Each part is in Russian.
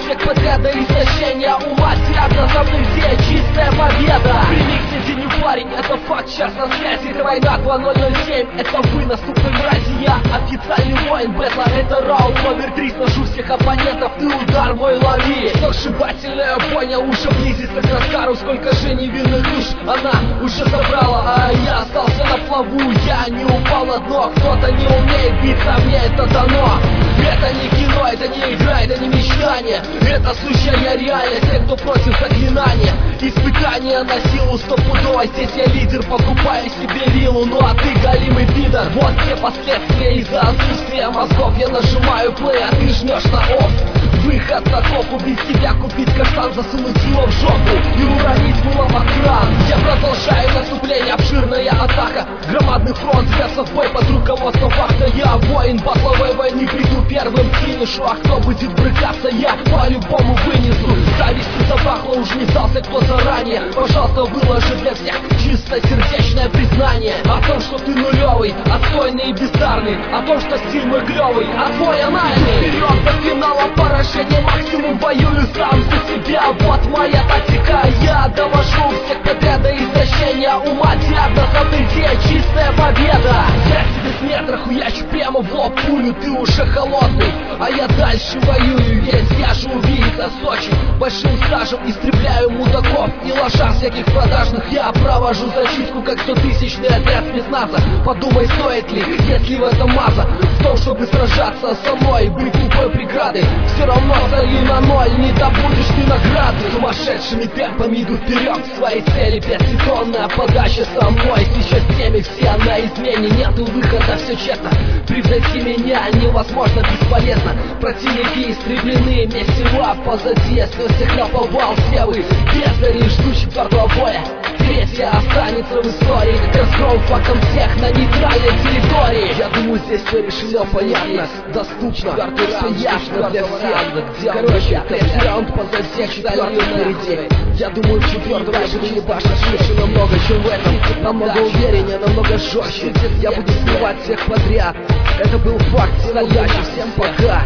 всех подряд до истощения ума. Диагноз амнезия, чистая победа. Прими к сведению, парень, это факт, час на связи. Это война 2007, это вы, наступной мрази. Я официальный воин бэтла, это раунд номер 3. Сношу всех оппонентов, ты удар мой лови. Сногсшибательная бойня уже близится к раскару. Сколько же невинных душ она уже забрала, а я остался на плаву. Я не упал на дно, кто-то не умеет биться, мне это дано. Это не кино, это не игра, это не мечтание. Это сущая реальность, те, кто против заклинания. Испытания на силу стопудово. Здесь я лидер, покупаю себе виллу. Ну а ты голимый пидор. Вот все последствия из-за отсутствия мозгов. Я нажимаю плей, а ты жмешь на офф. Выход таков, убить себя, купить каштан, засунуть его в жопу и уронить мулом от кран. Я продолжаю наступление, обширная атака. Громадный фронт, взялся в бой под руководством факта. Я воин батловой войны, приду первым к финишу. А кто будет брыкаться, я по-любому вынесу. Завистью запахло, уж не сдался кто заранее. Пожалуйста, выложи для всех чистосердечное признание о том, что ты нулевый, отстойный и бездарный. О том, что стиль мой клевый, а твой анальный. Вперед до финала, поражение максимум, воюю сам за себя. Вот моя тактика, я довожу всех подряд до истощения ума. Диагноз амнезия, чистая победа. Я тебе с метра хуячу прямо в лоб пулю. Ты уже холодный, а я дальше воюю. Ведь я же убийца с очень большим стажем. Истребляю мудаков и лошар всяких продажных. Я провожу зачистку, как 100-тысячный отряд спецназа. Подумай, стоит ли, если в этом маза. В том, чтобы сражаться со мной, быть тупой преградой. Все равно стою на ноль, не добудешь ты награды. Сумасшедшими темпами иду вперед к своей цели. 5-секундная подача со мной. Сейчас темы все на измене, нету выхода, все честно. Превзойти меня невозможно, бесполезно. Противники истреблены, месива позади. Я всех наповал, все вы бездари, жду четвертого боя. Третья останется в истории, как разгром фактом всех на нейтральной территории. Я думаю, здесь все решено, понятно, доступно, все ясно для всех. Короче, третий раунд позади, четвертый впереди. Я думаю, четвертый дальше не башня, шире намного, чем в этом. Намного увереннее, намного жестче. Я буду сливать всех подряд. Это был факт, всем удачи, всем пока.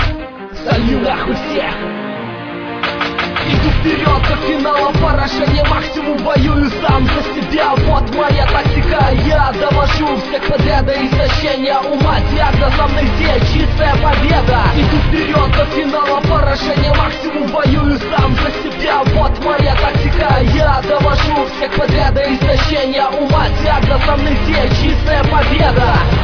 Солью нахуй всех. Иду вперед до финала, поражение максимум, воюю сам за себя. Вот моя тактика, я довожу всех подряд до истощения ума. Диагноз амнезия, чистая победа. Иду вперед до финала, поражение максимум, воюю сам за себя. Вот моя тактика, я довожу всех подряд до истощения ума. Диагноз амнезия, чистая победа.